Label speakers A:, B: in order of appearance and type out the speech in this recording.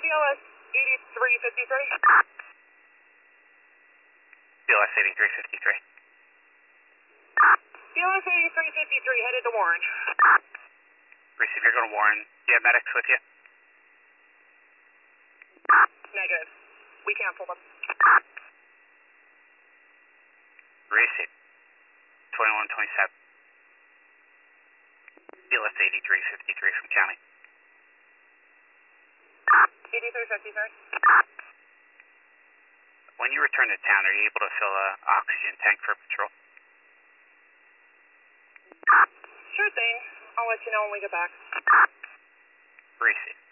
A: BLS 8353.
B: BLS 8353.
A: BLS 8353 headed to Warren.
B: Receive, you're going to Warren. Do you have medics with you?
A: Negative. We canceled them.
B: Receive. 2127. BLS 8353 from county.
A: 8353.
B: When you return to town, are you able to fill an oxygen tank for patrol?
A: Sure thing. I'll let you know when we get back.
B: Receive.